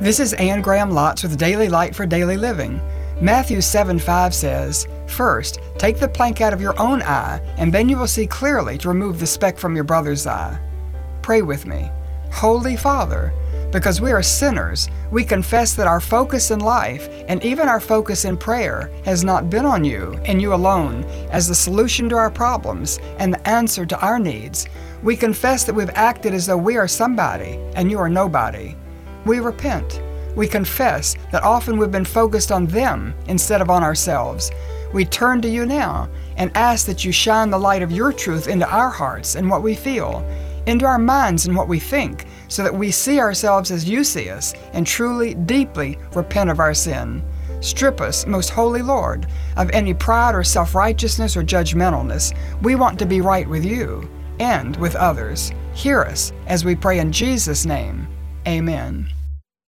This is Anne Graham Lotz with Daily Light for Daily Living. Matthew 7:5 says, "First, take the plank out of your own eye, and then you will see clearly to remove the speck from your brother's eye." Pray with me. Holy Father, because we are sinners, we confess that our focus in life, and even our focus in prayer, has not been on you and you alone as the solution to our problems and the answer to our needs. We confess that we've acted as though we are somebody and you are nobody. We repent. We confess that often we've been focused on them instead of on ourselves. We turn to you now and ask that you shine the light of your truth into our hearts and what we feel, into our minds and what we think, so that we see ourselves as you see us and truly, deeply repent of our sin. Strip us, most holy Lord, of any pride or self-righteousness or judgmentalness. We want to be right with you and with others. Hear us as we pray in Jesus' name. Amen.